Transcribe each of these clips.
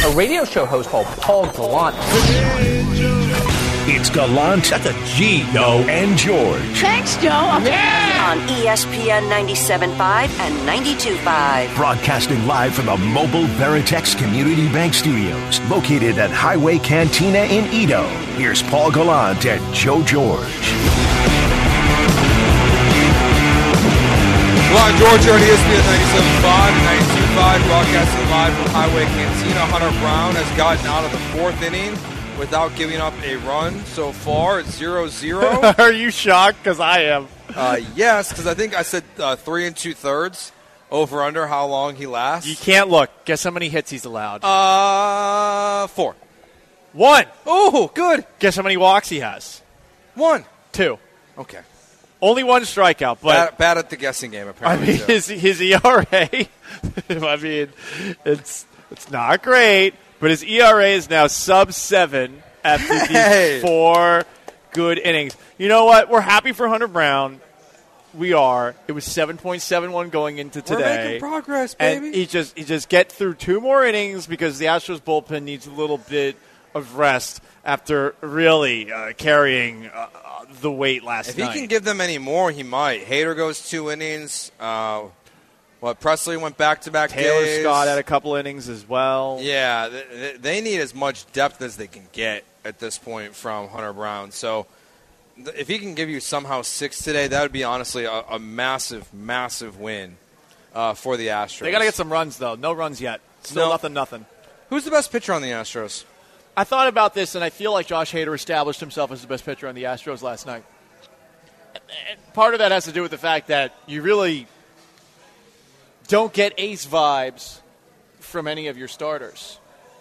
a radio show host called Paul Gallant. It's Gallant, that's a G, yo, and George. Thanks, Joe. On ESPN 97.5 and 92.5. Broadcasting live from the Mobile Veritex Community Bank Studios, located at Highway Cantina in Edo. Here's Paul Gallant and Joe George. Gallant George here on ESPN 97.5 and 92.5, broadcasting live from Highway Cantina. Hunter Brown has gotten out of the fourth inning without giving up a run so far. It's 0-0. Are you shocked? Because I am. Yes, because I think I said 3 2/3 over under how long he lasts. You can't look. Guess how many hits he's allowed? 4. 1. Oh, good. Guess how many walks he has? 1. 2. Okay. Only 1 strikeout, but bad at the guessing game, I apparently. mean his ERA. I mean, it's not great, but his ERA is now sub-7 after these 4 good innings. You know what? We're happy for Hunter Brown. We are. It was 7.71 going into today. We're making progress, baby. And he just get through 2 more innings because the Astros bullpen needs a little bit of rest after really carrying the weight last night. If he can give them any more, he might. Hader goes 2 innings. Presley went back-to-back Taylor days. Scott had a couple innings as well. Yeah, they need as much depth as they can get at this point from Hunter Brown. So if he can give you somehow 6 today, that would be honestly a massive, massive win for the Astros. They got to get some runs, though. No runs yet. Still nothing. Who's the best pitcher on the Astros? I thought about this, and I feel like Josh Hader established himself as the best pitcher on the Astros last night. And part of that has to do with the fact that you really don't get ace vibes from any of your starters.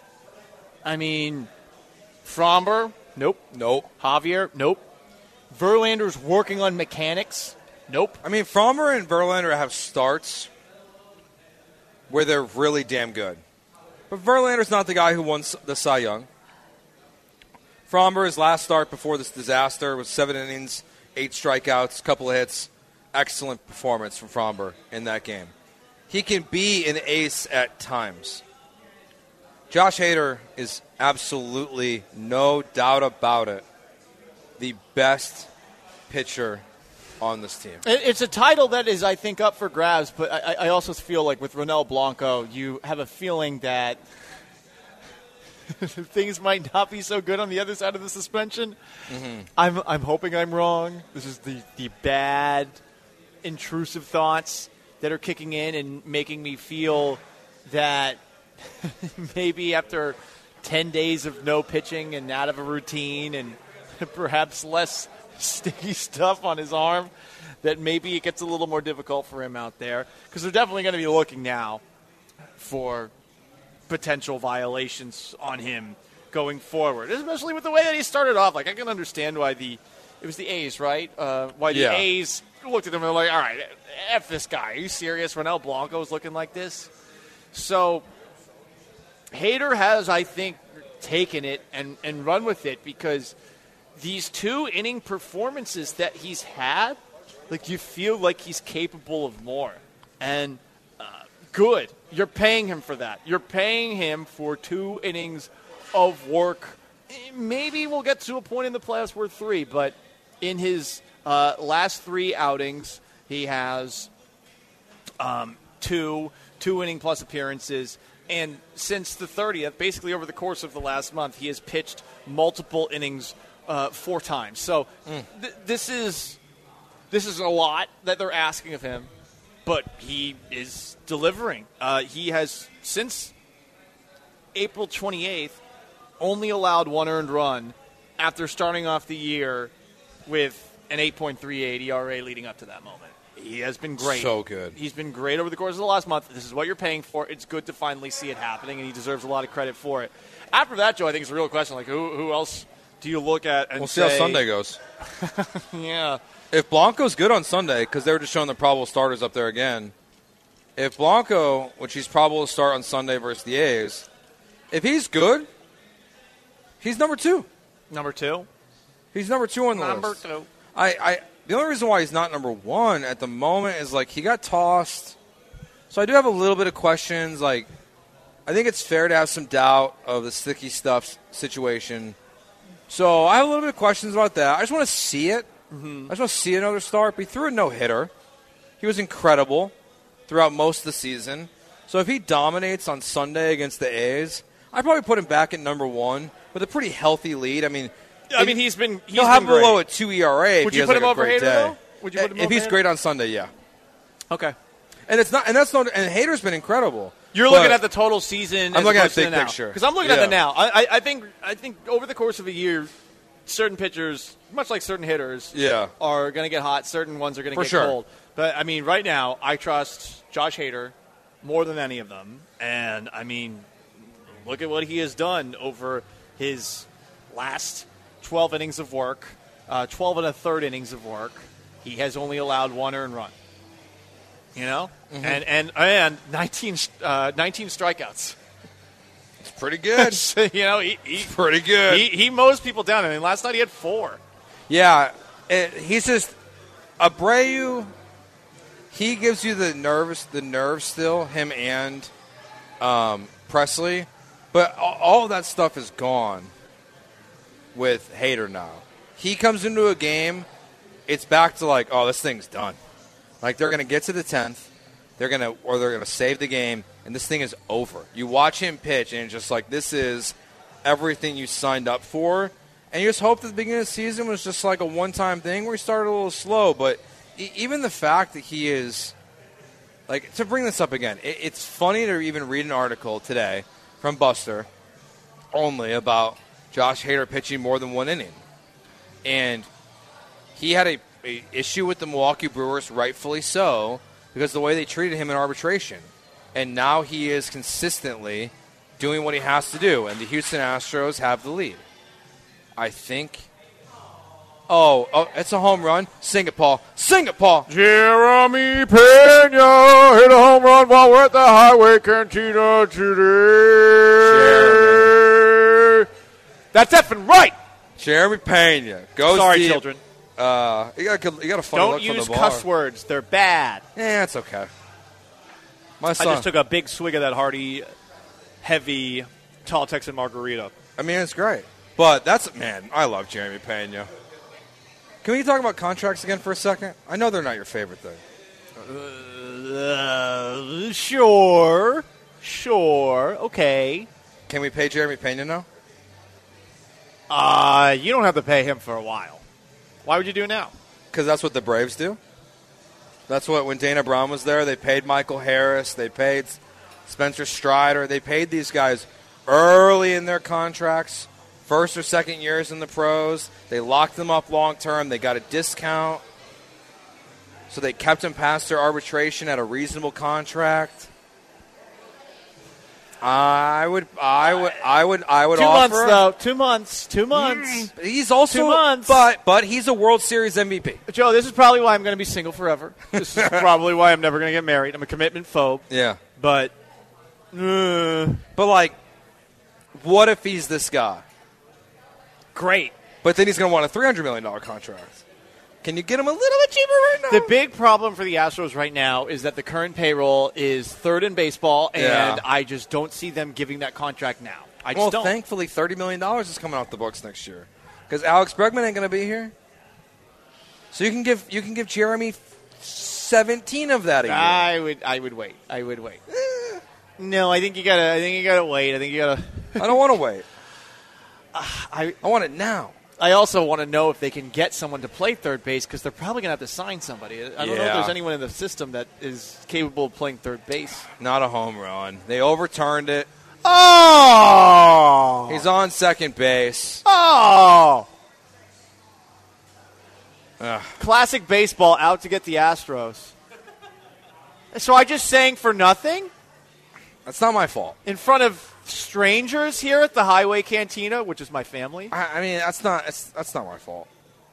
I mean, Fromber, nope. Javier, nope. Verlander's working on mechanics, nope. I mean, Fromber and Verlander have starts where they're really damn good. But Verlander's not the guy who won the Cy Young. Fromber, his last start before this disaster was 7 innings, 8 strikeouts, couple of hits. Excellent performance from Fromber in that game. He can be an ace at times. Josh Hader is absolutely, no doubt about it, the best pitcher on this team. It's a title that is, I think, up for grabs, but I also feel like with Ronel Blanco, you have a feeling that things might not be so good on the other side of the suspension. Mm-hmm. I'm hoping I'm wrong. This is the bad, intrusive thoughts that are kicking in and making me feel that maybe after 10 days of no pitching and out of a routine and perhaps less sticky stuff on his arm, that maybe it gets a little more difficult for him out there. Because they're definitely going to be looking now for potential violations on him going forward, especially with the way that he started off. Like, I can understand why it was the A's, right? Why the A's looked at him and were like, all right, F this guy. Are you serious? Ronel Blanco is looking like this? So Hader has, I think, taken it and run with it, because these 2-inning performances that he's had, like, you feel like he's capable of more. And good. You're paying him for that. You're paying him for 2 innings of work. Maybe we'll get to a point in the playoffs where 3, but in his last 3 outings, he has 2 inning-plus appearances. And since the 30th, basically over the course of the last month, he has pitched multiple innings 4 times. So this is a lot that they're asking of him, but he is delivering. He has, since April 28th, only allowed 1 earned run after starting off the year with an 8.38 ERA leading up to that moment. He has been great. So good. He's been great over the course of the last month. This is what you're paying for. It's good to finally see it happening, and he deserves a lot of credit for it. After that, Joe, I think it's a real question. Like, who else do you look at and we'll see how Sunday goes. Yeah. If Blanco's good on Sunday, because they were just showing the probable starters up there again, if Blanco, which he's probable to start on Sunday versus the A's, if he's good, he's number 2. Number 2? He's number 2 on the list. Number 2. The only reason why he's not number 1 at the moment is, like, he got tossed. So I do have a little bit of questions. Like, I think it's fair to have some doubt of the sticky stuff situation. So I have a little bit of questions about that. I just want to see it. I just want to see another start. But he threw a no-hitter. He was incredible throughout most of the season. So if he dominates on Sunday against the A's, I'd probably put him back at number 1 with a pretty healthy lead. I mean, he's been he'll have great. below a 2 ERA. Would if you he put has him like a over great Hader, day. though? Would you put him if over he's Hader? great on Sunday, yeah. Okay. And Hader's been incredible. You're but looking at the total season. I'm looking at as opposed to big the now. picture. Because I'm looking at the now. I think over the course of a year, certain pitchers, much like certain hitters, are going to get hot. Certain ones are going to get cold. But I mean, right now, I trust Josh Hader more than any of them. And I mean, look at what he has done over his last 12 innings of work, 12 and a third innings of work. He has only allowed 1 earned run. You know, and 19 strikeouts. It's pretty good. You know, he's pretty good. He mows people down. I mean, last night he had 4. Yeah, he's just Abreu. He gives you the nerves still. Him and Presley, but all of that stuff is gone with Hader now. He comes into a game, it's back to like, oh, this thing's done. Like, they're going to get to the 10th, they're going to save the game, and this thing is over. You watch him pitch, and it's just like, this is everything you signed up for. And you just hope that the beginning of the season was just like a one-time thing where he started a little slow. But even the fact that he is, like, to bring this up again, it's funny to even read an article today from Buster only about Josh Hader pitching more than 1 inning. And he had a issue with the Milwaukee Brewers, rightfully so, because the way they treated him in arbitration. And now he is consistently doing what he has to do, and the Houston Astros have the lead. I think. Oh, it's a home run. Sing it, Paul. Sing it, Paul. Jeremy Pena hit a home run while we're at the Highway Cantina today. That's effing right. Jeremy Pena. Go Sorry, deep. children. You got a funny Don't look from use the bar. cuss words. They're bad. Yeah, it's okay. My son. I just took a big swig of that hearty, heavy, tall Texan margarita. I mean, it's great. But I love Jeremy Pena. Can we talk about contracts again for a second? I know they're not your favorite thing. Sure. Okay. Can we pay Jeremy Pena now? You don't have to pay him for a while. Why would you do it now? Because that's what the Braves do. That's what, when Dana Brown was there, they paid Michael Harris, they paid Spencer Strider, they paid these guys early in their contracts, first or second years in the pros. They locked them up long term. They got a discount. So they kept them past their arbitration at a reasonable contract. I would 2 offer months though. 2 months. 2 months. He's also 2 months. But he's a World Series MVP. Joe, this is probably why I'm going to be single forever. This is probably why I'm never going to get married. I'm a commitment phobe. Yeah. But like, what if he's this guy? Great. But then he's going to want a $300 million contract. Can you get him a little bit cheaper right now? The big problem for the Astros right now is that the current payroll is 3rd in baseball, and I just don't see them giving that contract now. I just don't. Thankfully, $30 million is coming off the books next year because Alex Bregman ain't going to be here. So you can give Jeremy 17 of that a year. I would wait. No, I think you gotta wait. I don't want to wait. I want it now. I also want to know if they can get someone to play third base because they're probably going to have to sign somebody. I don't know if there's anyone in the system that is capable of playing third base. Not a home run. They overturned it. Oh! He's on second base. Oh! Ugh. Classic baseball out to get the Astros. So I just sang for nothing? That's not my fault. In front of strangers here at the Highway Cantina, which is my family. I mean, that's not my fault.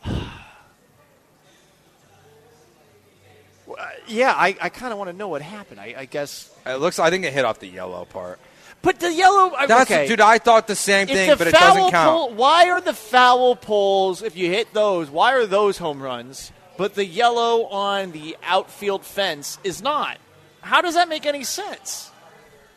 Yeah, I kind of want to know what happened. I guess I think it hit off the yellow part. But the yellow, okay. Dude, I thought the same thing, but it doesn't count. Why are the foul poles, if you hit those, why are those home runs? But the yellow on the outfield fence is not. How does that make any sense?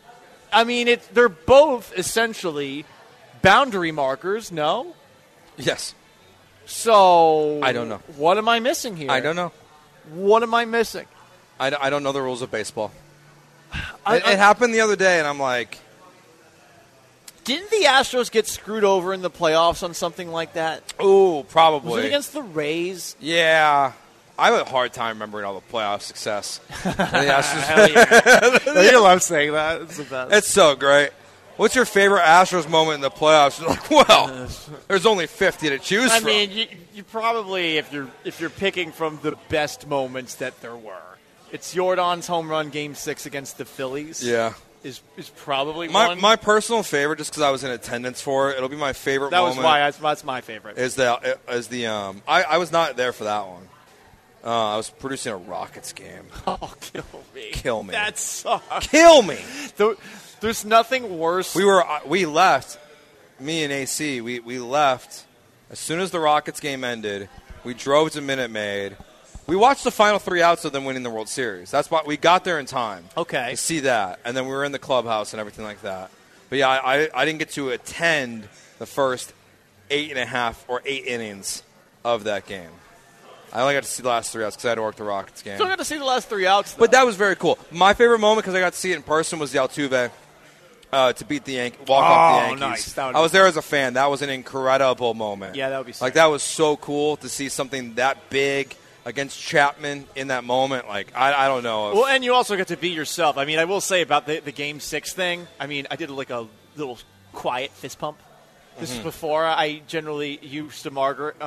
I mean, they're both essentially boundary markers, no? Yes. So I don't know. What am I missing here? I don't know. What am I missing? I don't know the rules of baseball. It happened the other day, and I'm like... Didn't the Astros get screwed over in the playoffs on something like that? Oh, probably. Was it against the Rays? Yeah. I have a hard time remembering all the playoff success. Hell yeah. You love saying that. It's the best. It's so great. What's your favorite Astros moment in the playoffs? You're like, well, there's only 50 to choose from. I mean, you probably, if you're picking from the best moments that there were, it's Jordan's home run Game 6 against the Phillies. Yeah. Is probably one. My personal favorite, just because I was in attendance for it, it'll be my favorite moment. That's my favorite. I was not there for that one. I was producing a Rockets game. Oh, kill me. Kill me. That sucks. Kill me. There's nothing worse. We left, me and AC, we left as soon as the Rockets game ended. We drove to Minute Maid. We watched the final 3 outs of them winning the World Series. That's why we got there in time. Okay. To see that. And then we were in the clubhouse and everything like that. But yeah, I didn't get to attend the first 8.5 or 8 innings of that game. I only got to see the last 3 outs because I had to work the Rockets game. Still got to see the last 3 outs, though. But that was very cool. My favorite moment, because I got to see it in person, was the Altuve to beat the walk off the Yankees. Nice. I was there as a fan. That was an incredible moment. Yeah, that would be sick. Like, that was so cool to see something that big against Chapman in that moment. Like, I don't know. Well, and you also get to be yourself. I mean, I will say about the Game 6 thing, I mean, I did like a little quiet fist pump. This is before I generally used to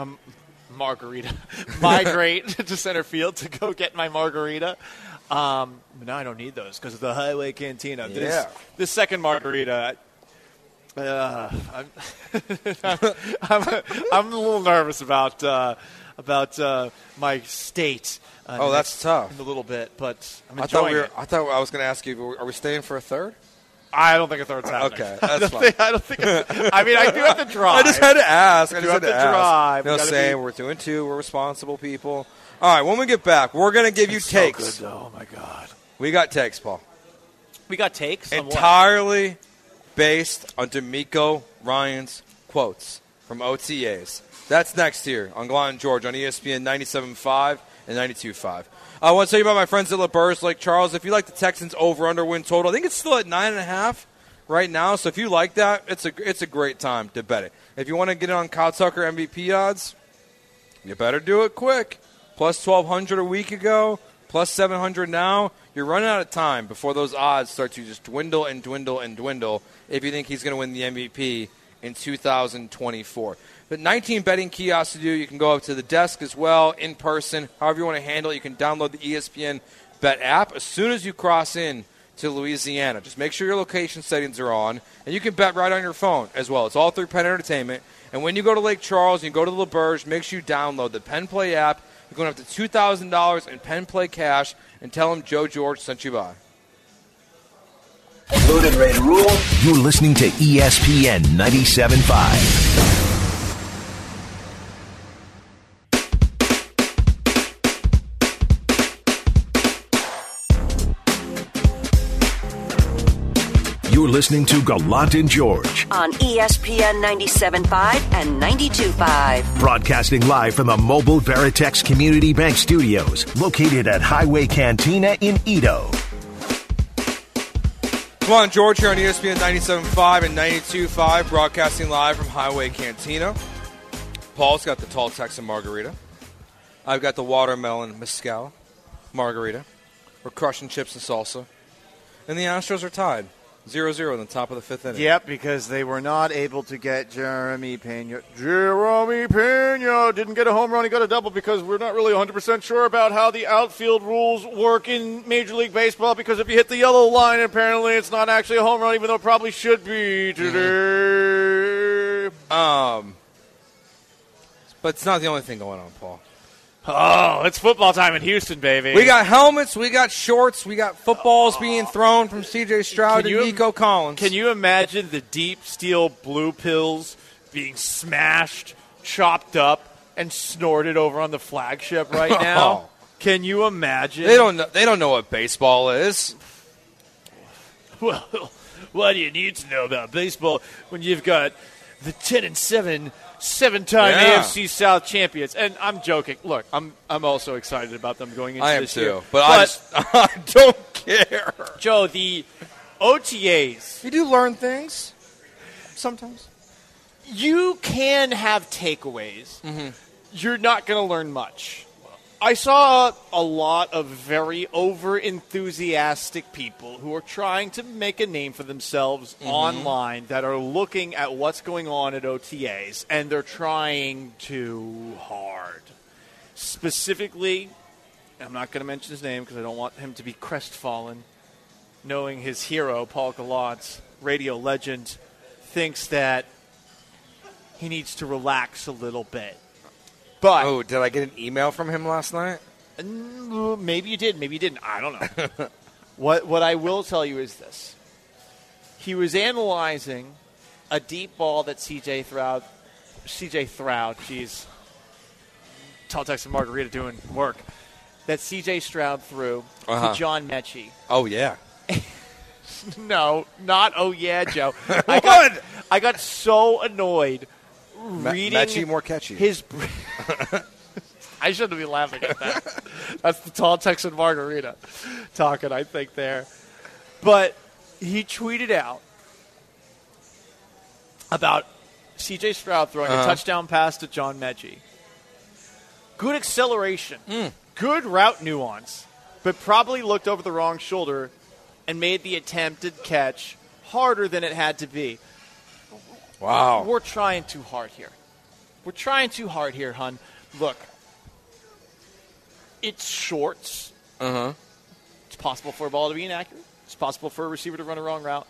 migrate to center field to go get my margarita. But now I don't need those because of the Highway Cantina. Yeah. This second margarita, I'm a little nervous about my state. That's tough. In a little bit, but I'm I enjoying it. thought I was going to ask you, are we staying for a third? I don't think a third's happening. Okay, that's fine. I don't think. I mean, I do have to drive. I just had to ask. I do have to drive. No, saying we're doing 2. We're responsible people. All right, when we get back, we're going to give you takes. So good, oh, my God. We got takes, Paul. We got takes? On what? Entirely based on D'Amico Ryan's quotes from OTAs. That's next here on Gallant and George on ESPN 97.5 and 92.5. I want to tell you about my friends at LeBurge Lake Charles. If you like the Texans over-under win total, I think it's still at 9.5 right now. So if you like that, it's a great time to bet it. If you want to get in on Kyle Tucker MVP odds, you better do it quick. Plus 1,200 a week ago, plus 700 now. You're running out of time before those odds start to just dwindle and dwindle and dwindle if you think he's going to win the MVP in 2024. But 19 betting kiosks to do. You can go up to the desk as well, in person, however you want to handle it. You can download the ESPN Bet app as soon as you cross in to Louisiana. Just make sure your location settings are on, and you can bet right on your phone as well. It's all through Penn Entertainment. And when you go to Lake Charles and you go to LeBurge, make sure you download the Penn Play app. You're going up to $2,000 in Penn Play cash, and tell them Joe George sent you by. Loaded, ready to rule. You're listening to ESPN 97.5. You're listening to Gallant and George on ESPN 97.5 and 92.5. Broadcasting live from the Mobile Veritex Community Bank Studios, located at Highway Cantina in Edo. Come on, George, here on ESPN 97.5 and 92.5, broadcasting live from Highway Cantina. Paul's got the tall Texan margarita. I've got the watermelon mezcal margarita. We're crushing chips and salsa. And the Astros are tied. 0-0 in the top of the 5th inning. Yep, because they were not able to get Jeremy Pena. Jeremy Pena didn't get a home run. He got a double because we're not really 100% sure about how the outfield rules work in Major League Baseball, because if you hit the yellow line, apparently it's not actually a home run, even though it probably should be today. But it's not the only thing going on, Paul. Oh, it's football time in Houston, baby. We got helmets, we got shorts, we got footballs being thrown from C.J. Stroud to Nico Collins. Can you imagine the deep steel blue pills being smashed, chopped up, and snorted over on the flagship right now? Can you imagine? They don't know what baseball is. Well, Why do you need to know about baseball when you've got the 10-7 seven-time AFC South champions? And I'm joking. Look, I'm also excited about them going into this year. But I don't care. Joe, the OTAs. You do learn things sometimes. You can have takeaways. Mm-hmm. You're not going to learn much. I saw a lot of very over-enthusiastic people who are trying to make a name for themselves online that are looking at what's going on at OTAs, and they're trying too hard. Specifically, I'm not going to mention his name because I don't want him to be crestfallen, knowing his hero, Paul Gallant, radio legend, thinks that he needs to relax a little bit. But did I get an email from him last night? Maybe you did. Maybe you didn't. I don't know. What I will tell you is this. He was analyzing a deep ball that CJ Stroud, Tall Texan Margarita doing work, that CJ Stroud threw to John Mechie. Oh, yeah. No, not oh, yeah, Joe. I got so annoyed reading Mechie more catchy. His I shouldn't be laughing at that. That's the Tall Texan Margarita talking, I think, there. But he tweeted out about C.J. Stroud throwing a touchdown pass to John Mechie. Good acceleration, good route nuance, but probably looked over the wrong shoulder and made the attempted catch harder than it had to be. Wow. We're trying too hard here. Hun. Look, it's shorts. It's possible for a ball to be inaccurate. It's possible for a receiver to run a wrong route.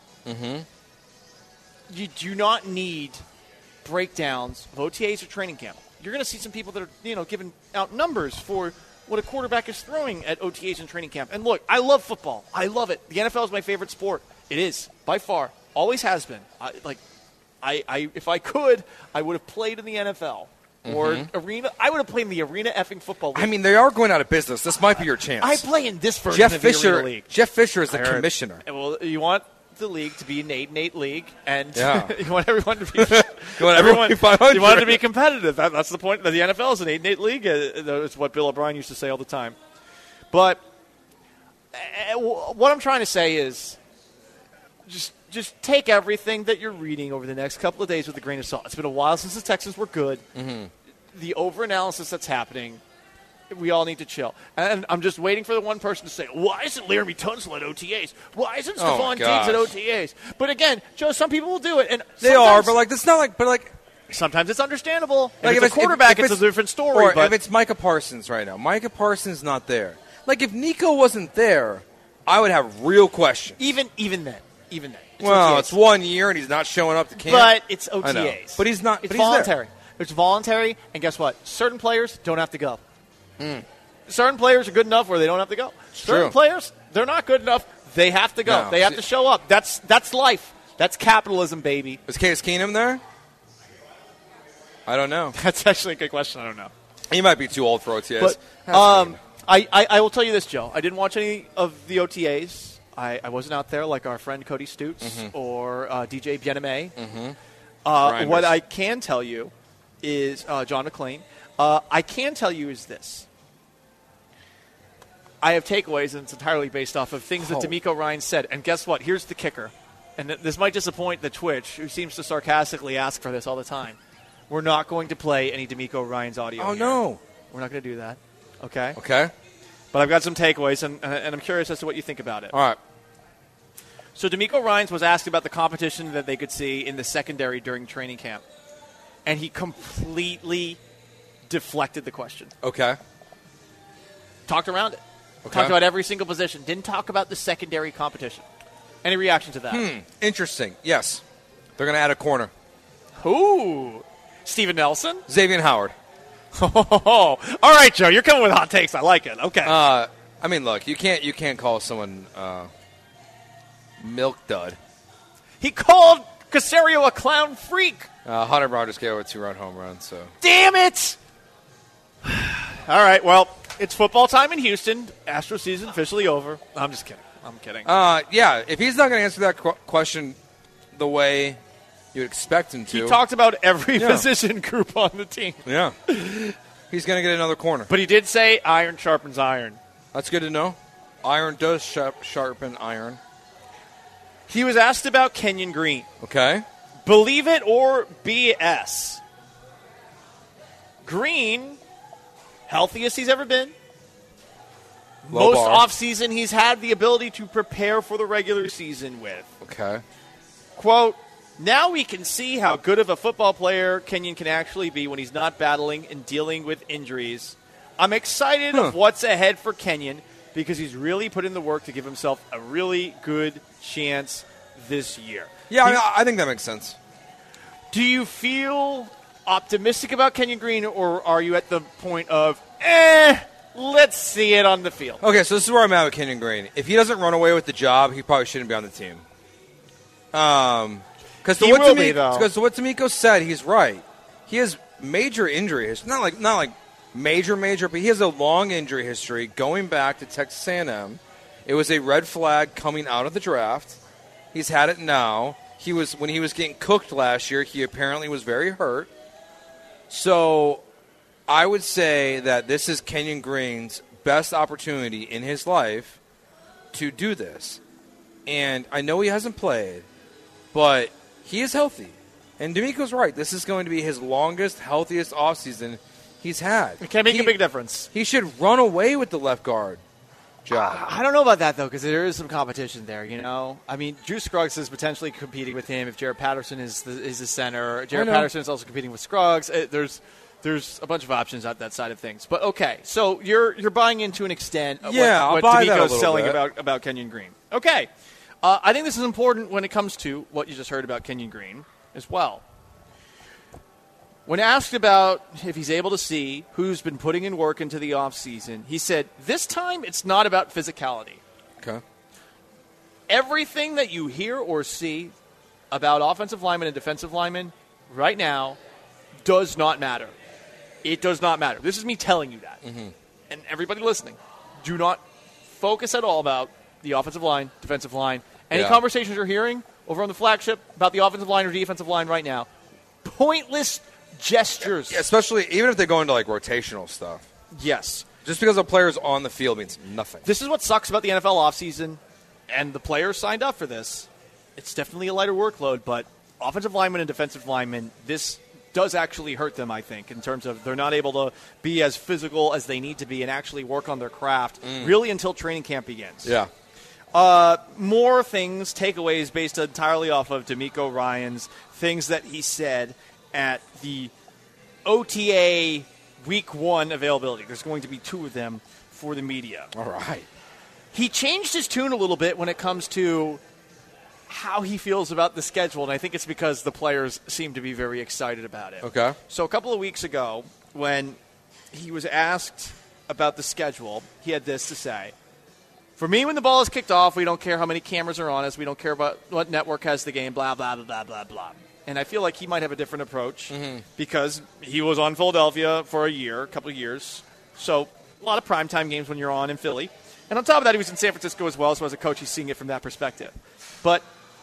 You do not need breakdowns of OTAs or training camp. You're going to see some people that are, giving out numbers for what a quarterback is throwing at OTAs and training camp. And look, I love football. I love it. The NFL is my favorite sport. It is, by far. Always has been. If I could, I would have played in the NFL or arena. I would have played in the Arena effing Football League. I mean, they are going out of business. This might be your chance. I play in this version of the Arena League. Jeff Fisher is the commissioner. Well, you want the league to be an 8-8 league, and Yeah. you want everyone to be You want everyone to be 500. You want it to be competitive. That's the point. The NFL is an 8-8 league. It's what Bill O'Brien used to say all the time. But what I'm trying to say is just take everything that you're reading over the next couple of days with a grain of salt. It's been a while since the Texans were good. The overanalysis that's happening, we all need to chill. And I'm just waiting for the one person to say, why isn't Laramie Tunsil at OTAs? Why isn't Stephon Diggs at OTAs? But again, Joe, some people will do it. And they are, but it's not like. Sometimes it's understandable. Like if it's a quarterback, it's a different story. Or if it's Micah Parsons right now. Micah Parsons not there. Like, if Nico wasn't there, I would have real questions. Even then. Well, it's 1 year and he's not showing up to camp. But it's OTAs. But he's not. It's but voluntary. He's there. It's voluntary, and guess what? Certain players don't have to go. Certain players are good enough where they don't have to go. Certain players, they're not good enough. They have to go. No. They have to show up. That's life. That's capitalism, baby. Is Case Keenum there? I don't know. That's actually a good question. I don't know. He might be too old for OTAs. But I will tell you this, Joe. I didn't watch any of the OTAs. I wasn't out there like our friend Cody Stutes or DJ Bien-Aimé. What I can tell you is John McClain. I can tell you is this. I have takeaways, and it's entirely based off of things that DeMeco Ryans said. And guess what? Here's the kicker. And this might disappoint the Twitch, who seems to sarcastically ask for this all the time. We're not going to play any DeMeco Ryans audio here. No. We're not going to do that. Okay? Okay. But I've got some takeaways, and I'm curious as to what you think about it. All right. So DeMeco Ryans was asked about the competition that they could see in the secondary during training camp. And he completely deflected the question. Okay. Talked around it. Okay. Talked about every single position. Didn't talk about the secondary competition. Any reaction to that? Interesting. Yes. They're going to add a corner. Who? Steven Nelson? Xavier Howard. All right, Joe. You're coming with hot takes. I like it. Okay. I mean, look, you can't call someone milk dud. He called Caserio a clown freak. Hunter Brown just gave a 2-run home run. So. Damn it! All right. Well, it's football time in Houston. Astro season officially over. I'm just kidding. I'm kidding. Yeah, if he's not going to answer that question the way you would expect him to. He talked about every position group on the team. Yeah. He's going to get another corner. But he did say iron sharpens iron. That's good to know. Iron does sharpen iron. He was asked about Kenyon Green. Okay. Believe it or BS. Green, healthiest he's ever been. Low Most bar. offseason he's had the ability to prepare for the regular season with. Okay. Quote, now we can see how good of a football player Kenyon can actually be when he's not battling and dealing with injuries. I'm excited of what's ahead for Kenyon because he's really put in the work to give himself a really good chance this year. Yeah, I think that makes sense. Do you feel optimistic about Kenyon Green, or are you at the point of, let's see it on the field? Okay, so this is where I'm at with Kenyon Green. If he doesn't run away with the job, he probably shouldn't be on the team. Because what D'Amico said, he's right. He has major injury history. Not like major, but he has a long injury history going back to Texas A&M. It was a red flag coming out of the draft. He's had it now. When he was getting cooked last year, he apparently was very hurt. So I would say that this is Kenyon Green's best opportunity in his life to do this. And I know he hasn't played, but he is healthy. And D'Amico's right. This is going to be his longest, healthiest offseason he's had. It can make a big difference. He should run away with the left guard job. I don't know about that, though, because there is some competition there, you know? I mean, Drew Scruggs is potentially competing with him if Jared Patterson is the center. Jared Patterson is also competing with Scruggs. There's a bunch of options out that side of things. But, okay, so you're buying into an extent of what D'Amico's selling about Kenyon Green. Okay. I think this is important when it comes to what you just heard about Kenyon Green as well. When asked about if he's able to see who's been putting in work into the offseason, he said, this time it's not about physicality. Okay. Everything that you hear or see about offensive linemen and defensive linemen right now does not matter. It does not matter. This is me telling you that. Mm-hmm. And everybody listening, do not focus at all about the offensive line, defensive line. Any conversations you're hearing over on the flagship about the offensive line or defensive line right now, pointless gestures. Yeah, especially even if they go into like rotational stuff. Yes. Just because a player's on the field means nothing. This is what sucks about the NFL offseason, and the players signed up for this. It's definitely a lighter workload, but offensive linemen and defensive linemen, this does actually hurt them, I think, in terms of they're not able to be as physical as they need to be and actually work on their craft really until training camp begins. Yeah. More things, takeaways based entirely off of D'Amico Ryan's things that he said at the OTA Week 1 availability. There's going to be 2 of them for the media. All right. He changed his tune a little bit when it comes to how he feels about the schedule, and I think it's because the players seem to be very excited about it. Okay. So a couple of weeks ago, when he was asked about the schedule, he had this to say. For me, when the ball is kicked off, we don't care how many cameras are on us. We don't care about what network has the game, blah, blah, blah, blah, blah, blah. And I feel like he might have a different approach because he was on Philadelphia for a couple of years. So a lot of primetime games when you're on in Philly. And on top of that, he was in San Francisco as well, so as a coach, he's seeing it from that perspective. But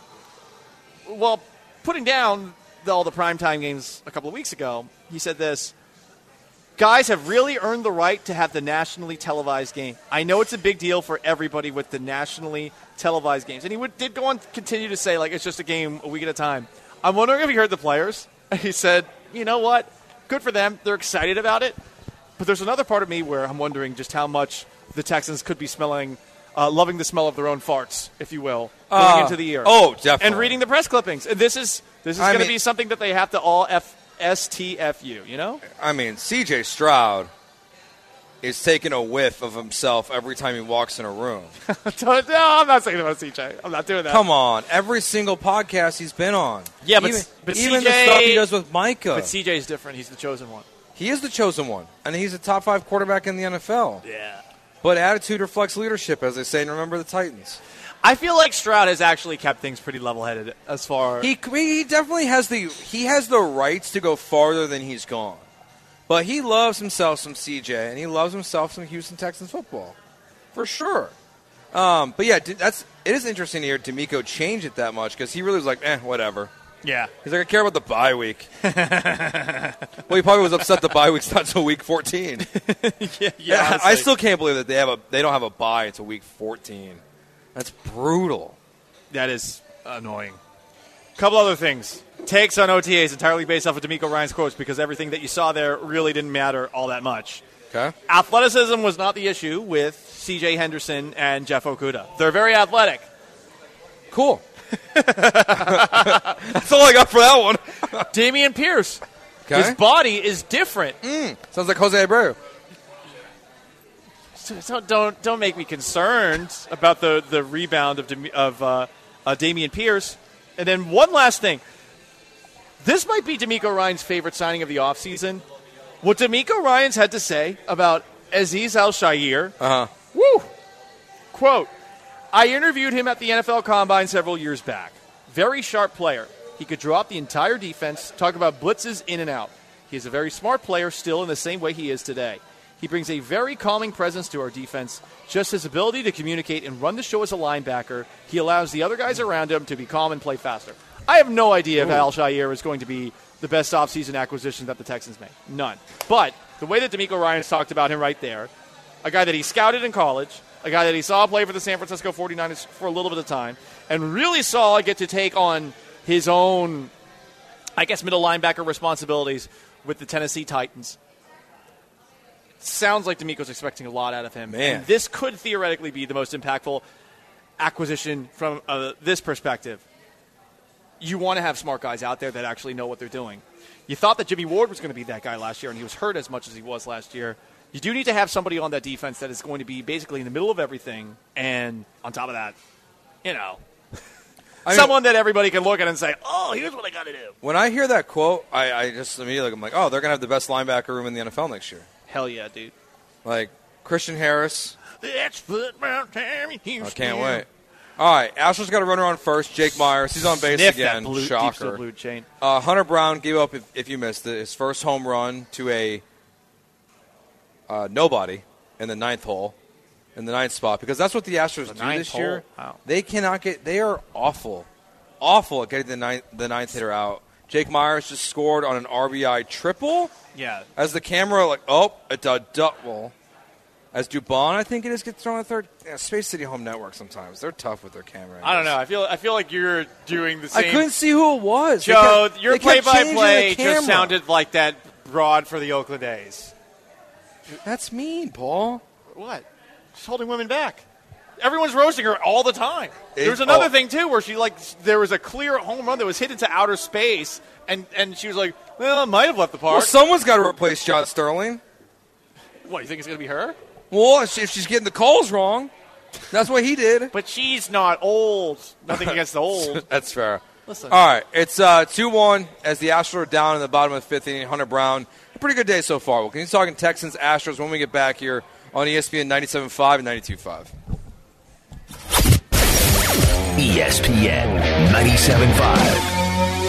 while putting down all the primetime games a couple of weeks ago, he said this. Guys have really earned the right to have the nationally televised game. I know it's a big deal for everybody with the nationally televised games. And he did go on to continue to say, like, it's just a game a week at a time. I'm wondering if he heard the players. He said, you know what? Good for them. They're excited about it. But there's another part of me where I'm wondering just how much the Texans could be loving the smell of their own farts, if you will, going into the year. Oh, definitely. And reading the press clippings. And this is going to be something that they have to all STFU, you know? I mean, C.J. Stroud is taking a whiff of himself every time he walks in a room. No, I'm not saying about C.J. I'm not doing that. Come on. Every single podcast he's been on. Yeah, but even CJ, the stuff he does with Micah. But C.J.'s different. He's the chosen one. He is the chosen one. And he's a top 5 quarterback in the NFL. Yeah. But attitude reflects leadership, as they say, and remember the Titans. I feel like Stroud has actually kept things pretty level-headed as far. He definitely has the rights to go farther than he's gone. But he loves himself some CJ, and he loves himself some Houston Texans football. For sure. But yeah, it is interesting to hear D'Amico change it that much because he really was like, whatever. Yeah. He's like, I care about the bye week. Well, he probably was upset the bye week's not until week 14. Yeah. I still can't believe that they don't have a bye until week 14. That's brutal. That is annoying. Couple other things. Takes on OTAs entirely based off of D'Amico Ryan's quotes because everything that you saw there really didn't matter all that much. Okay. Athleticism was not the issue with C.J. Henderson and Jeff Okudah. They're very athletic. Cool. That's all I got for that one. Dameon Pierce. Okay. His body is different. Sounds like Jose Abreu. So don't make me concerned about the rebound of Dameon Pierce. And then one last thing. This might be D'Amico Ryan's favorite signing of the offseason. What D'Amico Ryan's had to say about Azeez Al-Shaair. Woo! Quote, I interviewed him at the NFL Combine several years back. Very sharp player. He could draw up the entire defense, talk about blitzes in and out. He is a very smart player still in the same way he is today. He brings a very calming presence to our defense. Just his ability to communicate and run the show as a linebacker, he allows the other guys around him to be calm and play faster. I have no idea if Al-Shaair is going to be the best offseason acquisition that the Texans made. None. But the way that D'Amico Ryan's talked about him right there, a guy that he scouted in college, a guy that he saw play for the San Francisco 49ers for a little bit of time, and really saw get to take on his own, I guess, middle linebacker responsibilities with the Tennessee Titans. Sounds like D'Amico's expecting a lot out of him. Man. And this could theoretically be the most impactful acquisition from this perspective. You want to have smart guys out there that actually know what they're doing. You thought that Jimmy Ward was going to be that guy last year, and he was hurt as much as he was last year. You do need to have somebody on that defense that is going to be basically in the middle of everything, and on top of that, someone that everybody can look at and say, oh, here's what I got to do. When I hear that quote, I just immediately I'm like, oh, they're going to have the best linebacker room in the NFL next year. Hell yeah, dude. Like Christian Harris. It's football time in Houston. I can't wait. All right, Astros got a runner on first. Jake Myers, he's on base Sniff again. that Shocker. deep blue chain. Hunter Brown gave up, if you missed it, his first home run to a nobody in the ninth hole, in the ninth spot, because that's what the Astros do this year. Wow. They cannot get. They are awful at getting the ninth hitter out. Jake Myers just scored on an RBI triple. Yeah. As the camera, it's a double. As Dubon, I think it is, gets thrown at third. Yeah, Space City Home Network sometimes. They're tough with their camera angles. I don't know. I feel like you're doing the same. I couldn't see who it was. Joe, your they kept play-by-play changing the just camera. sounded like that broad for the Oakland A's. That's mean, Paul. What? She's holding women back. Everyone's roasting her all the time. There's another thing, too, where there was a clear home run that was hit into outer space, and she was like, well, it might have left the park. Well, someone's got to replace John Sterling. What, you think it's going to be her? Well, if she's getting the calls wrong, that's what he did. But she's not old. Nothing against the old. That's fair. Listen. All right, it's 2-1 as the Astros are down in the bottom of the fifth inning. Hunter Brown, a pretty good day so far. We'll continue talking Texans, Astros when we get back here on ESPN 97.5 and 92.5. ESPN 97.5.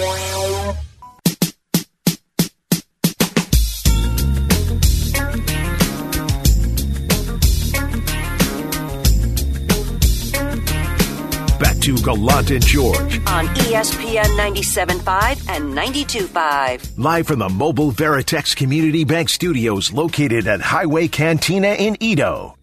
Back to Gallant and George. On ESPN 97.5 and 92.5. Live from the Mobile Veritex Community Bank Studios located at Highway Cantina in Edo.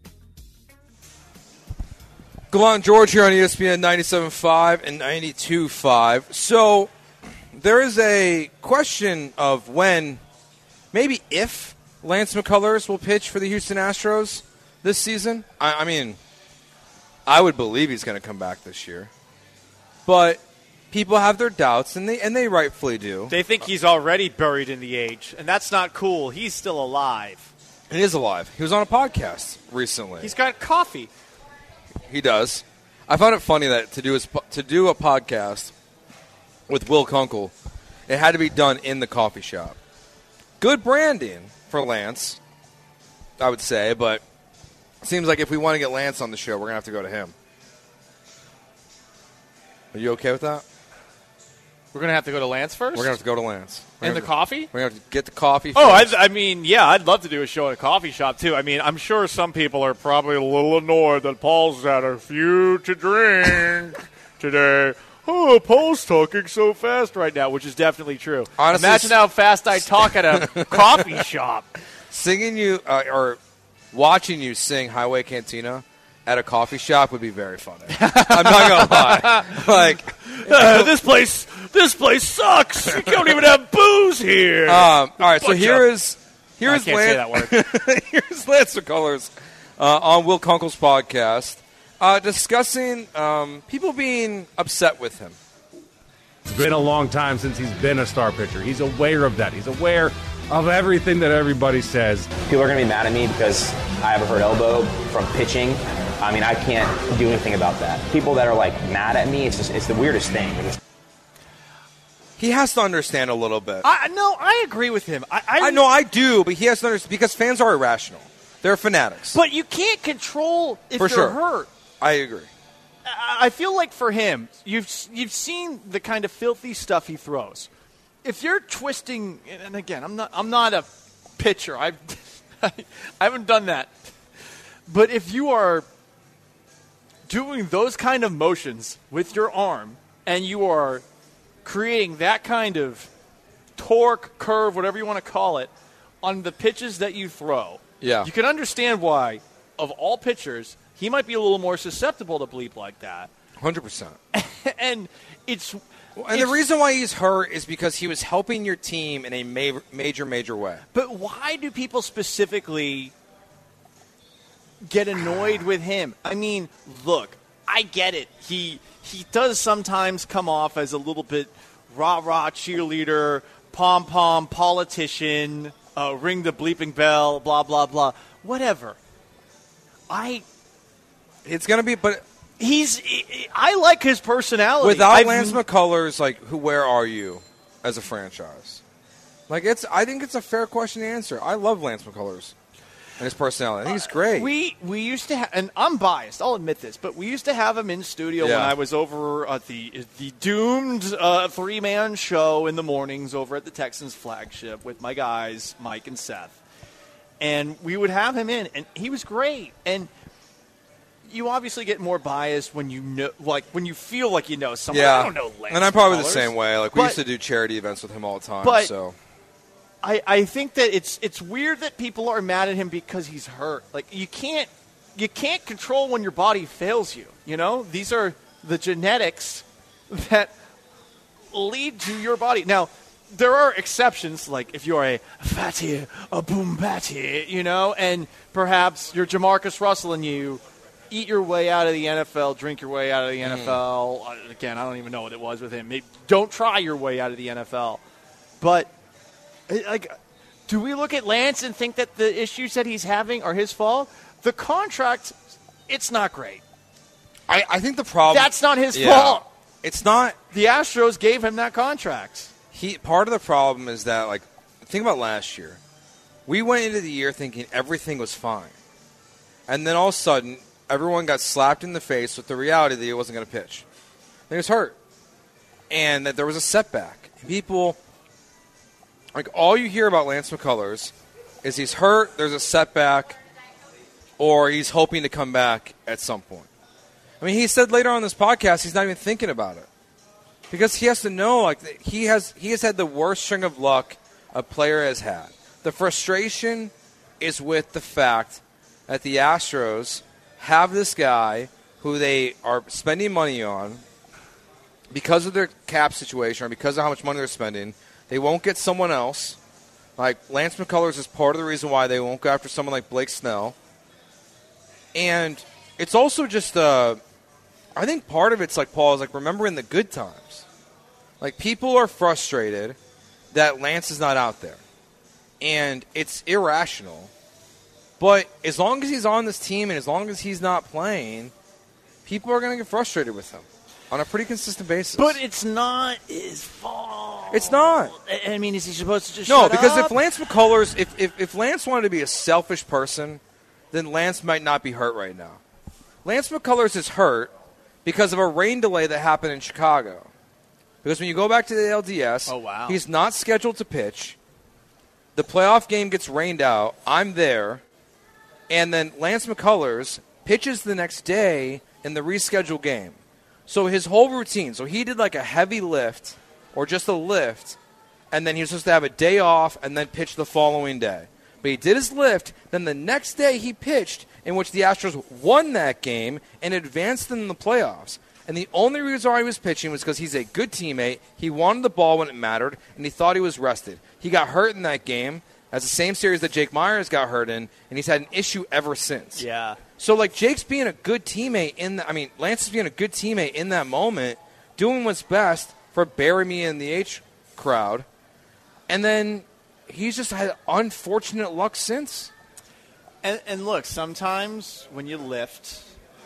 Gallant George here on ESPN 97.5 and 92.5. So there is a question of when, maybe if, Lance McCullers will pitch for the Houston Astros this season. I mean, I would believe he's going to come back this year. But people have their doubts, and they rightfully do. They think he's already buried in the age, and that's not cool. He's still alive. He is alive. He was on a podcast recently. He's got coffee. He does. I found it funny that to do a podcast with Will Kunkel, it had to be done in the coffee shop. Good branding for Lance, I would say, but it seems like if we want to get Lance on the show, we're going to have to go to him. Are you okay with that? We're going to have to go to Lance first? We're going to have to go to Lance. And the coffee? We're going to have to get the coffee Oh, first. I mean, yeah, I'd love to do a show at a coffee shop, too. I mean, I'm sure some people are probably a little annoyed that Paul's had a few to drink today. Oh, Paul's talking so fast right now, which is definitely true. Honestly, imagine how fast I talk at a coffee shop. Singing you or watching you sing Highway Cantina at a coffee shop would be very funny. I'm not gonna lie. This place sucks. You don't even have booze here. All right, so here's I can't say that word. here's Lance McCullers on Will Kunkel's podcast discussing people being upset with him. It's been a long time since he's been a star pitcher. He's aware of that. He's aware of everything that everybody says. People are going to be mad at me because I have a hurt elbow from pitching. I mean, I can't do anything about that. People that are, mad at me, it's the weirdest thing. He has to understand a little bit. I agree with him. I know I do, but he has to understand because fans are irrational. They're fanatics. But you can't control if For you're sure. hurt. I agree. I feel like for him, you've seen the kind of filthy stuff he throws. If you're twisting, and again, I'm not a pitcher. I haven't done that. But if you are doing those kind of motions with your arm and you are creating that kind of torque, curve, whatever you want to call it, on the pitches that you throw, Yeah. you can understand why, of all pitchers, he might be a little more susceptible to bleep like that. 100%. And it's... And the reason why he's hurt is because he was helping your team in a major way. But why do people specifically get annoyed with him? I mean, look, I get it. He does sometimes come off as a little bit rah-rah cheerleader, pom-pom politician, ring the bleeping bell, blah, blah, blah. Whatever. It's going to be, but I like his personality. without Lance McCullers, where are you as a franchise? I think it's a fair question to answer. I love Lance McCullers and his personality. I think he's great. We used to have, and I'm biased, I'll admit this, but we used to have him in studio when I was over at the doomed three-man show in the mornings over at the Texans flagship with my guys, Mike and Seth. And we would have him in, and he was great. And you obviously get more biased when you know, when you feel like you know someone. Yeah, I don't know Lance and I'm probably McCullers. the same way. We used to do charity events with him all the time. But so I think that it's weird that people are mad at him because he's hurt. You can't control when your body fails you. You know, these are the genetics that lead to your body. Now, there are exceptions, like if you're a fatty, a boom batty, and perhaps you're Jamarcus Russell and you eat your way out of the NFL, drink your way out of the NFL. Again, I don't even know what it was with him. Maybe don't try your way out of the NFL. But, do we look at Lance and think that the issues that he's having are his fault? The contract, it's not great. I think the problem... That's not his fault. It's not... The Astros gave him that contract. Part of the problem is that, think about last year. We went into the year thinking everything was fine. And then all of a sudden, everyone got slapped in the face with the reality that he wasn't going to pitch. He was hurt. And that there was a setback. People, all you hear about Lance McCullers is he's hurt, there's a setback, or he's hoping to come back at some point. I mean, he said later on in this podcast he's not even thinking about it. Because he has to know, he has had the worst string of luck a player has had. The frustration is with the fact that the Astros have this guy who they are spending money on because of their cap situation or because of how much money they're spending. They won't get someone else. Lance McCullers is part of the reason why they won't go after someone like Blake Snell. And it's also just, I think part of it's Paul, is remembering the good times. People are frustrated that Lance is not out there. And it's irrational. But as long as he's on this team and as long as he's not playing, people are going to get frustrated with him on a pretty consistent basis. But it's not his fault. It's not. I mean, is he supposed to just No, shut because up? if Lance McCullers, if Lance wanted to be a selfish person, then Lance might not be hurt right now. Lance McCullers is hurt because of a rain delay that happened in Chicago. Because when you go back to the LDS, Oh, wow. he's not scheduled to pitch. The playoff game gets rained out. I'm there. And then Lance McCullers pitches the next day in the rescheduled game. So his whole routine, so he did like a heavy lift or just a lift, and then he was supposed to have a day off and then pitch the following day. But he did his lift. Then the next day he pitched, in which the Astros won that game and advanced in the playoffs. And the only reason why he was pitching was because he's a good teammate. He wanted the ball when it mattered, and he thought he was rested. He got hurt in that game. That's the same series that Jake Myers got hurt in, and he's had an issue ever since. Yeah. So, like, Jake's being a good teammate Lance is being a good teammate in that moment, doing what's best for bury me in the H crowd. And then he's just had unfortunate luck since. And look, sometimes when you lift,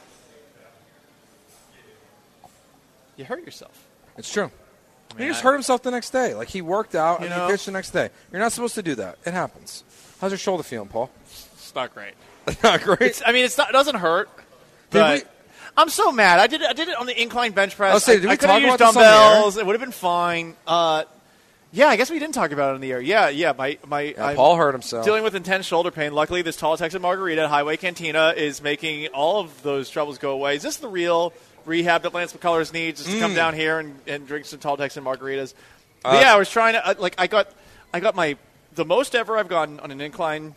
you hurt yourself. It's true. He just hurt himself the next day. Like, he worked out and he pitched the next day. You're not supposed to do that. It happens. How's your shoulder feeling, Paul? It's not great. Not great? It doesn't hurt. But I'm so mad. I did it on the incline bench press. I'll say, did we I could talk have used about this on the air? dumbbells. It would have been fine. Yeah, I guess we didn't talk about it on the air. Yeah. I'm Paul hurt himself. Dealing with intense shoulder pain. Luckily, this Tall Texan Margarita at Highway Cantina is making all of those troubles go away. Is this the real rehab that Lance McCullers needs? Is to come down here and drink some Tall Texan Margaritas? But yeah, I was trying to I got the most ever I've gotten on an incline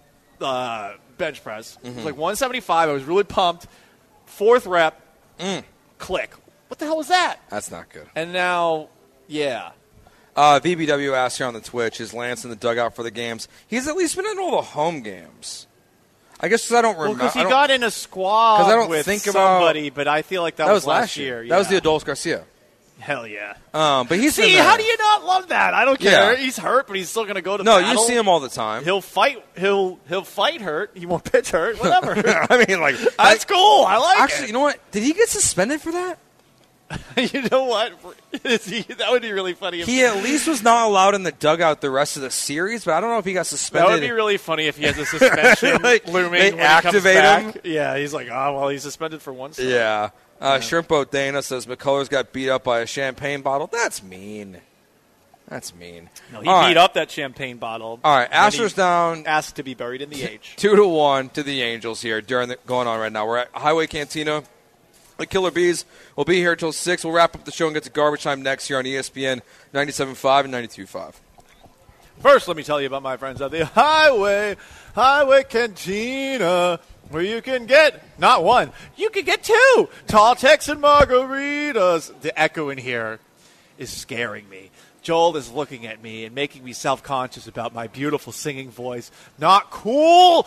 bench press. It was like 175. I was really pumped. Fourth rep, click. What the hell was that? That's not good. And now, yeah. VBW asked here on the Twitch, is Lance in the dugout for the games? He's at least been in all the home games. I guess because I don't remember. Well, because he got in a squad with somebody, but I feel like that was last year. That was the Adolis Garcia. Hell yeah. But he's See, how do you not love that? I don't care. Yeah. He's hurt, but he's still going to go to battle. battle. You see him all the time. He'll fight. He'll fight hurt. He won't pitch hurt. Whatever. I mean, like that's cool. I like it. Actually, you know what? Did he get suspended for that? You know what? That would be really funny. He at least was not allowed in the dugout the rest of the series, but I don't know if he got suspended. That would be really funny if he has a suspension looming when he comes back. Yeah, he's like, he's suspended for one start. Yeah. Shrimpo Dana says McCullers got beat up by a champagne bottle. That's mean. That's mean. No, he beat up that champagne bottle. All right, Astros down. Asked to be buried in the H. 2-1 to the Angels here going on right now. We're at Highway Cantina. The Killer Bees will be here until 6. We'll wrap up the show and get to garbage time next here on ESPN 97.5 and 92.5. First, let me tell you about my friends at the Highway Cantina, where you can get, not one, you can get 2 Tall Texan Margaritas. The echo in here is scaring me. Joel is looking at me and making me self-conscious about my beautiful singing voice. Not cool.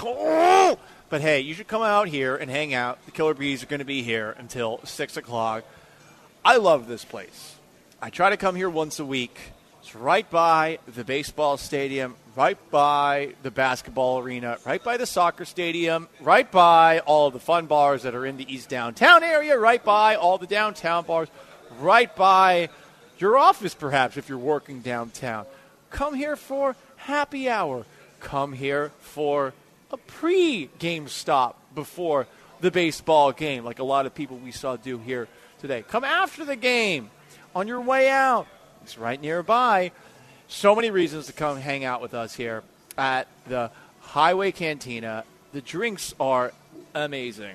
But, hey, you should come out here and hang out. The Killer Bees are going to be here until 6 o'clock. I love this place. I try to come here once a week. It's right by the baseball stadium, right by the basketball arena, right by the soccer stadium, right by all of the fun bars that are in the East Downtown area, right by all the downtown bars, right by your office, perhaps, if you're working downtown. Come here for happy hour. Come here for a pre-game stop before the baseball game, like a lot of people we saw do here today. Come after the game, on your way out. It's right nearby. So many reasons to come hang out with us here at the Highway Cantina. The drinks are amazing.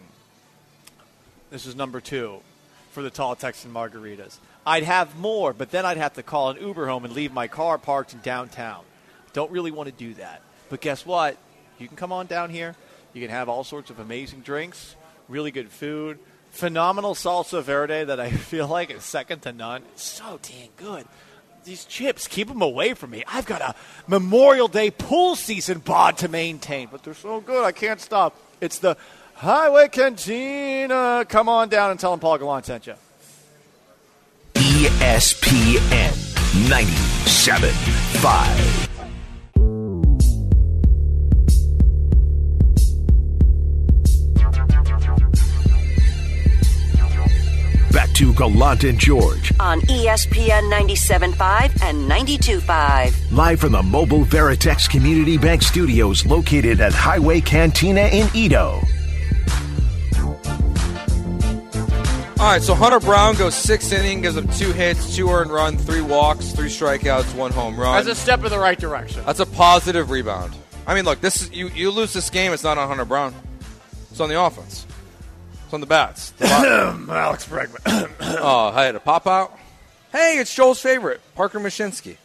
This is number 2 for the Tall Texan Margaritas. I'd have more, but then I'd have to call an Uber home and leave my car parked in downtown. Don't really want to do that. But guess what? You can come on down here. You can have all sorts of amazing drinks, really good food, phenomenal salsa verde that I feel like is second to none. It's so dang good. These chips, keep them away from me. I've got a Memorial Day pool season bod to maintain, but they're so good I can't stop. It's the Highway Cantina. Come on down and tell them Paul Gallant sent you. ESPN 97.5. Back to Gallant and George on ESPN 97.5 and 92.5. Live from the Mobile Veritex Community Bank Studios located at Highway Cantina in Edo. All All right, so Hunter Brown goes 6 innings, gives up 2 hits, 2 earned runs, 3 walks, 3 strikeouts, 1 home run. That's a step in the right direction. That's a positive rebound. I mean, look, this is you lose this game, it's not on Hunter Brown. It's on the offense. It's on the bats. Alex Bregman. Oh, I had a pop out. Hey, it's Joel's favorite, Parker Mashinsky.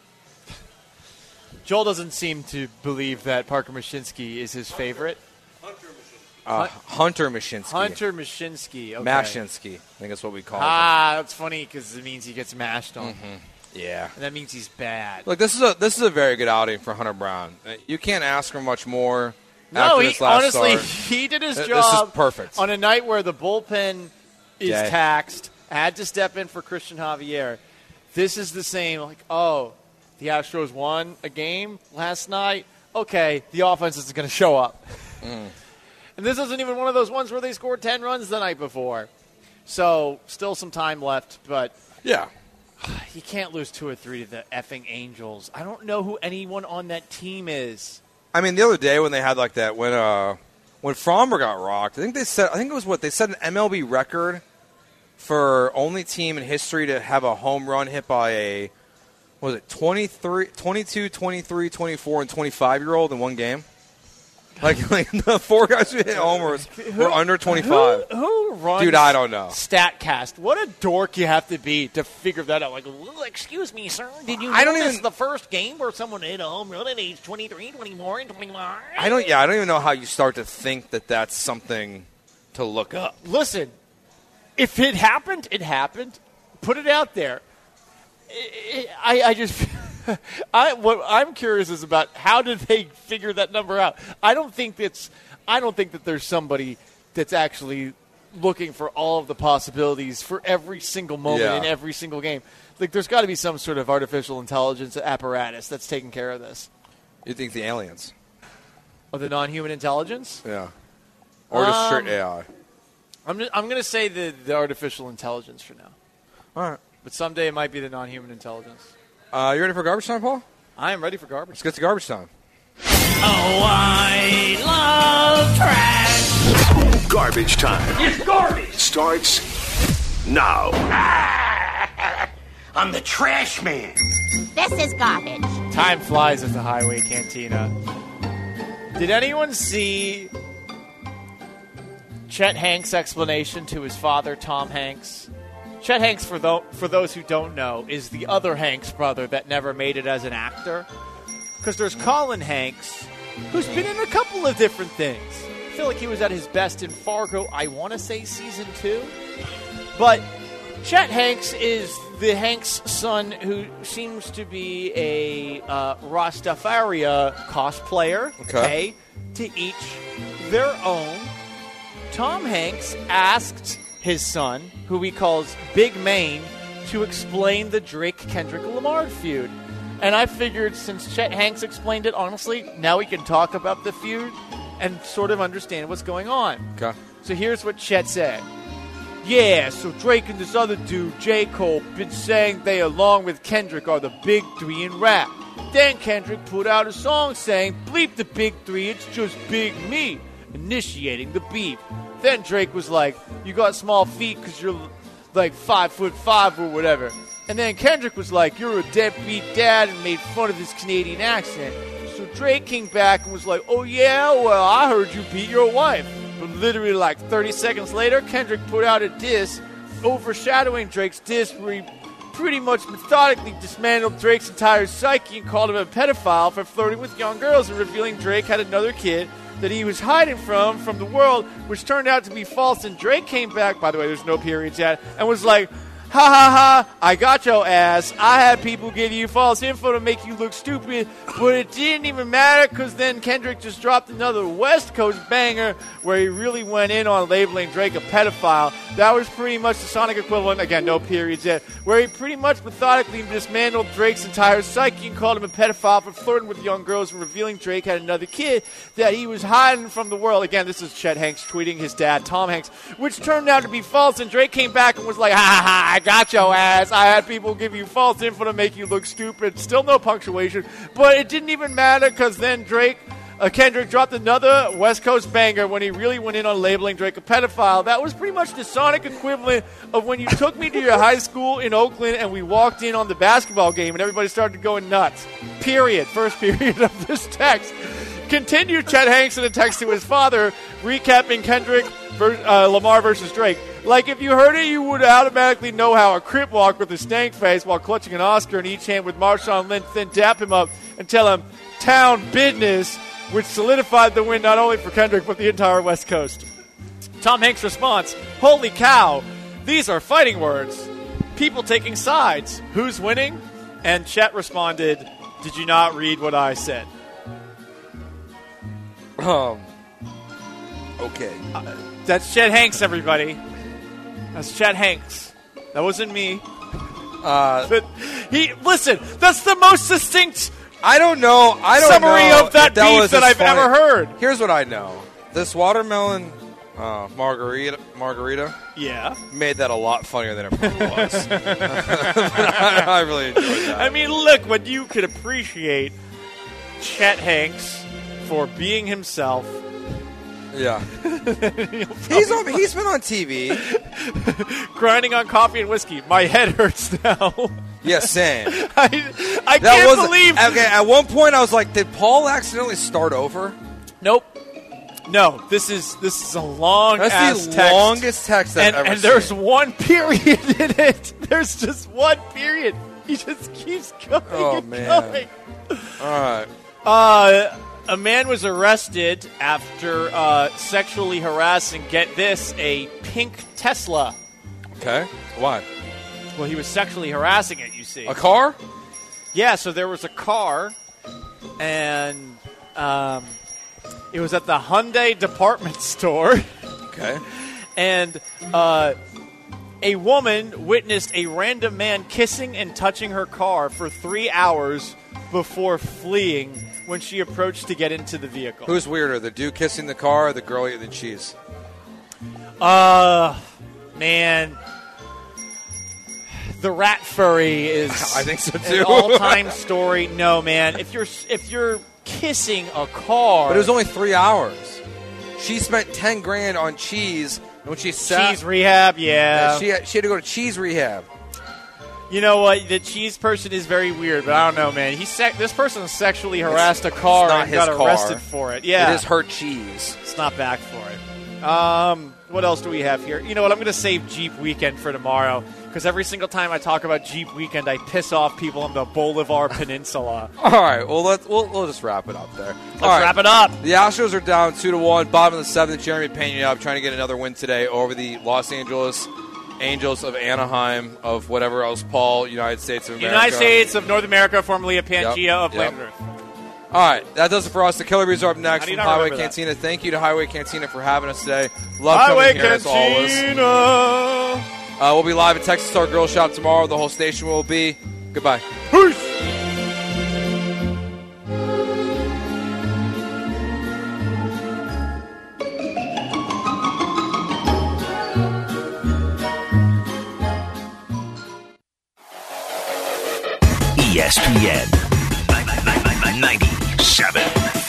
Joel doesn't seem to believe that Parker Mashinsky is his favorite. Hunter Mashinsky. Hunter Mashinsky. Okay. Mashinsky. I think that's what we call him. That's funny because it means he gets mashed on. Yeah. And that means he's bad. Look, this is a very good outing for Hunter Brown. You can't ask for much more. No, after this last honestly, start. he did his job. This is perfect. On a night where the bullpen is taxed, had to step in for Christian Javier. This is the same, the Astros won a game last night. Okay, the offense is going to show up. And this isn't even one of those ones where they scored 10 runs the night before. So, still some time left, but Yeah. you can't lose 2 or 3 to the effing Angels. I don't know who anyone on that team is. I mean, the other day when they had like that, when Fromber got rocked, they set an MLB record for only team in history to have a home run hit by 22, 23, 24, and 25-year-old in one game? Like the 4 guys who hit homers were under 25. Who runs Dude, I don't know. StatCast? What a dork you have to be to figure that out. Like, well, excuse me, sir. Did you I don't notice even- the first game where someone hit a home run at age 23, 24, and 25? I don't even know how you start to think that that's something to look up. Listen, if it happened, it happened. Put it out there. What I'm curious is about how did they figure that number out. I don't think that there's somebody that's actually looking for all of the possibilities for every single moment in every single game. Like, there's got to be some sort of artificial intelligence apparatus that's taking care of this. You think the aliens? Of the non-human intelligence? Yeah. Or just straight AI? I'm going to say the artificial intelligence for now. All right. But someday it might be the non-human intelligence. You ready for garbage time, Paul? I am ready for garbage. Let's get to garbage time. Oh, I love trash. Garbage time It's garbage. starts now. I'm the trash man. This is garbage. Time flies at the Highway Cantina. Did anyone see Chet Hanks' explanation to his father, Tom Hanks? Chet Hanks, for those who don't know, is the other Hanks brother that never made it as an actor. Because there's Colin Hanks, who's been in a couple of different things. I feel like he was at his best in Fargo, I want to say season 2. But Chet Hanks is the Hanks son who seems to be a Rastafaria cosplayer. Okay. To each their own. Tom Hanks asked his son, who he calls Big Maine, to explain the Drake-Kendrick Lamar feud. And I figured since Chet Hanks explained it, honestly, now we can talk about the feud and sort of understand what's going on. Okay. So here's what Chet said. Yeah, so Drake and this other dude, J. Cole, been saying they, along with Kendrick, are the big 3 in rap. Then Kendrick put out a song saying, bleep the big 3, it's just Big Me, initiating the beef. Then Drake was like, you got small feet because you're like 5'5" or whatever. And then Kendrick was like, you're a deadbeat dad, and made fun of his Canadian accent. So Drake came back and was like, oh yeah, well, I heard you beat your wife. But literally like 30 seconds later, Kendrick put out a diss overshadowing Drake's diss where he pretty much methodically dismantled Drake's entire psyche and called him a pedophile for flirting with young girls and revealing Drake had another kid that he was hiding from the world, which turned out to be false. And Drake came back, by the way, there's no periods yet, and was like, ha ha ha, I got your ass. I had people give you false info to make you look stupid, but it didn't even matter because then Kendrick just dropped another West Coast banger where he really went in on labeling Drake a pedophile. That was pretty much the Sonic equivalent, again, no periods yet, where he pretty much methodically dismantled Drake's entire psyche and called him a pedophile for flirting with young girls and revealing Drake had another kid that he was hiding from the world. Again, this is Chet Hanks tweeting his dad, Tom Hanks, which turned out to be false, and Drake came back and was like, ha ha ha, I got your ass. I had people give you false info to make you look stupid. Still no punctuation, but it didn't even matter because then Drake Kendrick dropped another West Coast banger when he really went in on labeling Drake a pedophile. That was pretty much the sonic equivalent of when you took me to your high school in Oakland and we walked in on the basketball game and everybody started going nuts. Period. First period of this text. Continued Chet Hanks in a text to his father, recapping Kendrick Lamar versus Drake. Like, if you heard it, you would automatically know how a Crip walk with a stank face while clutching an Oscar in each hand with Marshawn Lynch, then dap him up and tell him, town business, which solidified the win not only for Kendrick, but the entire West Coast. Tom Hanks' response, holy cow, these are fighting words. People taking sides. Who's winning? And Chet responded, did you not read what I said? Okay. That's Chet Hanks, everybody. That's Chet Hanks. That wasn't me. Listen, that's the most succinct I don't know summary of that beef that I've ever heard. Here's what I know. This watermelon margarita made that a lot funnier than it probably was. I really enjoyed that. I mean, look, when you could appreciate Chet Hanks for being himself. Yeah. He's been on TV. Grinding on coffee and whiskey. My head hurts now. Yeah, same. I can't believe. Okay, at one point I was like, did Paul accidentally start over? Nope. No, this is a long ass text. That's the longest text I've ever seen. And there's one period in it. There's just one period. He just keeps going going. All right. A man was arrested after sexually harassing, get this, a pink Tesla. Okay. Why? Well, he was sexually harassing it, you see. A car? Yeah, so there was a car, and it was at the Hyundai department store. Okay. And a woman witnessed a random man kissing and touching her car for 3 hours before fleeing when she approached to get into the vehicle. Who's weirder, the dude kissing the car or the girl eating the cheese? Man, the rat furry is I think so too. An all-time story. No, man, if you're kissing a car, but it was only 3 hours. She spent $10,000 on cheese, and when she sat, cheese rehab. Yeah, she had to go to cheese rehab. You know what? The cheese person is very weird, but I don't know, man. This person sexually harassed a car and got arrested for it. Yeah, it is her cheese. It's not back for it. What else do we have here? You know what? I'm going to save Jeep Weekend for tomorrow because every single time I talk about Jeep Weekend, I piss off people on the Bolivar Peninsula. All right, well we'll just wrap it up there. Let's wrap it up. The Astros are down 2-1, bottom of the 7th. Jeremy Pena up trying to get another win today over the Los Angeles Angels of Anaheim, of whatever else, Paul, United States of America. United States of North America, formerly a Pangea of Landreth. All right, that does it for us. The Killer Bees are up next from Highway remember Cantina. that? Thank you to Highway Cantina for having us today. Love Highway coming here as Cantina. always. We'll be live at Texas Star Grill Shop tomorrow. The whole station will be. Goodbye. Peace. ESPN 97.5.